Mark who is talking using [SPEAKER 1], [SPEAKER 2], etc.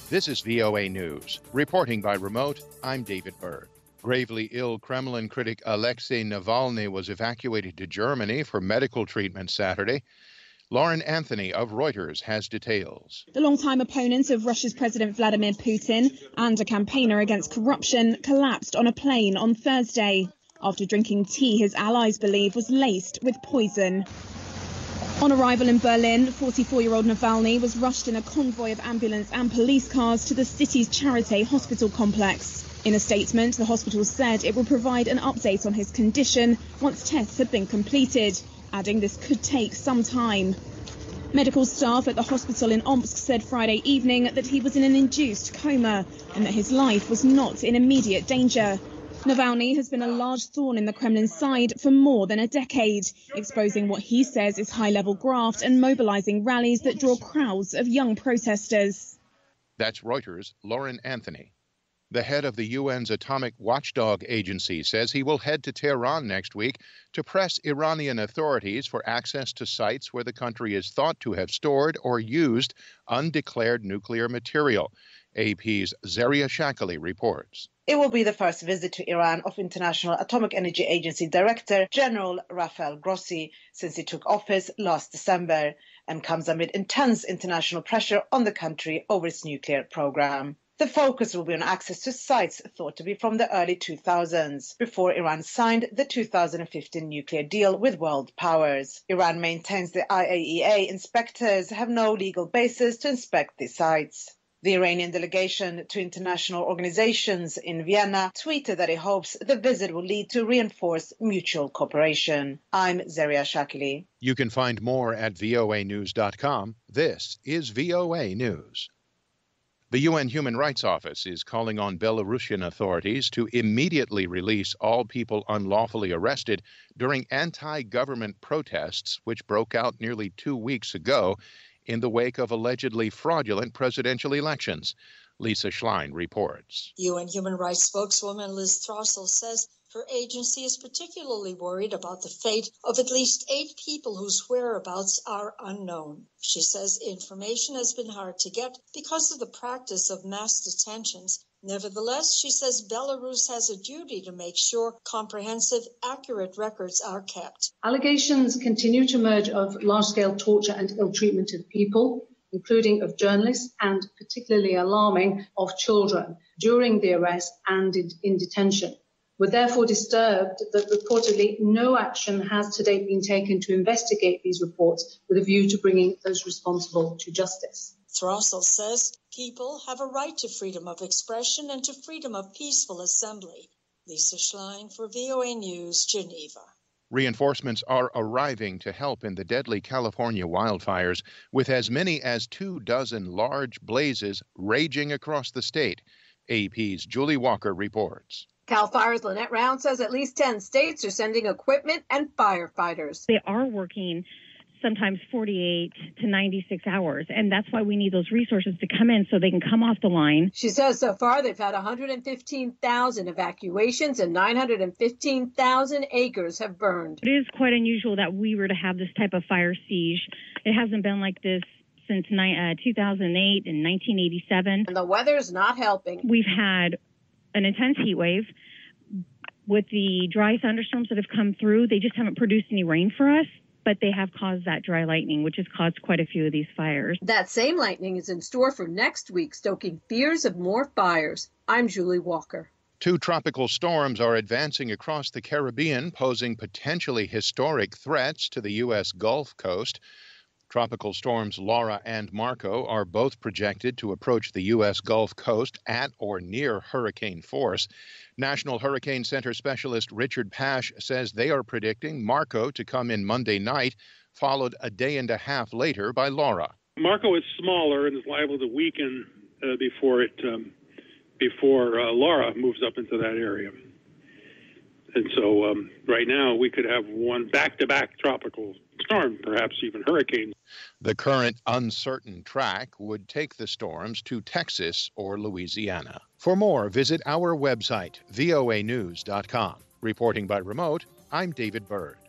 [SPEAKER 1] This is VOA News. Reporting by remote, I'm David Byrd. Gravely ill Kremlin critic Alexei Navalny was evacuated to Germany for medical treatment Saturday. Lauren Anthony of Reuters has details.
[SPEAKER 2] The longtime opponent of Russia's President Vladimir Putin and a campaigner against corruption collapsed on a plane on Thursday after drinking tea his allies believe was laced with poison. On arrival in Berlin, 44-year-old Navalny was rushed in a convoy of ambulance and police cars to the city's Charité hospital complex. In a statement, the hospital said it will provide an update on his condition once tests have been completed, adding this could take some time. Medical staff at the hospital in Omsk said Friday evening that he was in an induced coma and that his life was not in immediate danger. Navalny has been a large thorn in the Kremlin side for more than a decade, exposing what he says is high-level graft and mobilizing rallies that draw crowds of young protesters.
[SPEAKER 1] That's Reuters' Lauren Anthony. The head of the UN's Atomic Watchdog Agency says he will head to Tehran next week to press Iranian authorities for access to sites where the country is thought to have stored or used undeclared nuclear material. AP's Zaria Shakali reports.
[SPEAKER 3] It will be the first visit to Iran of International Atomic Energy Agency Director General Rafael Grossi since he took office last December, and comes amid intense international pressure on the country over its nuclear program. The focus will be on access to sites thought to be from the early 2000s, before Iran signed the 2015 nuclear deal with world powers. Iran maintains the IAEA inspectors have no legal basis to inspect these sites. The Iranian delegation to international organizations in Vienna tweeted that it hopes the visit will lead to reinforced mutual cooperation. I'm Zaria Shakili.
[SPEAKER 1] You can find more at voanews.com. This is VOA News. The UN Human Rights Office is calling on Belarusian authorities to immediately release all people unlawfully arrested during anti-government protests, which broke out nearly 2 weeks ago in the wake of allegedly fraudulent presidential elections. Lisa Schlein reports.
[SPEAKER 4] UN Human Rights spokeswoman Liz Throssell says her agency is particularly worried about the fate of at least 8 people whose whereabouts are unknown. She says information has been hard to get because of the practice of mass detentions. Nevertheless, she says Belarus has a duty to make sure comprehensive, accurate records are kept.
[SPEAKER 5] Allegations continue to emerge of large-scale torture and ill treatment of people, including of journalists, and particularly alarming, of children during the arrest and in detention. We're therefore disturbed that reportedly no action has to date been taken to investigate these reports with a view to bringing those responsible to justice.
[SPEAKER 4] Throssell says people have a right to freedom of expression and to freedom of peaceful assembly. Lisa Schlein for VOA News, Geneva.
[SPEAKER 1] Reinforcements are arriving to help in the deadly California wildfires, with as many as 24 large blazes raging across the state. AP's Julie Walker reports.
[SPEAKER 6] CAL FIRE's Lynette Round says at least 10 states are sending equipment and firefighters.
[SPEAKER 7] They are working sometimes 48 to 96 hours, and that's why we need those resources to come in so they can come off the line.
[SPEAKER 6] She says so far they've had 115,000 evacuations and 915,000 acres have burned.
[SPEAKER 7] It is quite unusual that we were to have this type of fire siege. It hasn't been like this since 2008 and 1987.
[SPEAKER 6] And the weather's not helping.
[SPEAKER 7] We've had an intense heat wave. With the dry thunderstorms that have come through, they just haven't produced any rain for us, but they have caused that dry lightning, which has caused quite a few of these fires.
[SPEAKER 6] That same lightning is in store for next week, stoking fears of more fires. I'm Julie Walker.
[SPEAKER 1] 2 tropical storms are advancing across the Caribbean, posing potentially historic threats to the U.S. Gulf Coast. Tropical storms Laura and Marco are both projected to approach the U.S. Gulf Coast at or near hurricane force. National Hurricane Center specialist Richard Pash says they are predicting Marco to come in Monday night, followed a day and a half later by Laura.
[SPEAKER 8] Marco is smaller and is liable to weaken before Laura moves up into that area. And so right now we could have one back-to-back tropical storm, perhaps even hurricane.
[SPEAKER 1] The current uncertain track would take the storms to Texas or Louisiana. For more, visit our website, voanews.com. Reporting by remote, I'm David Byrd.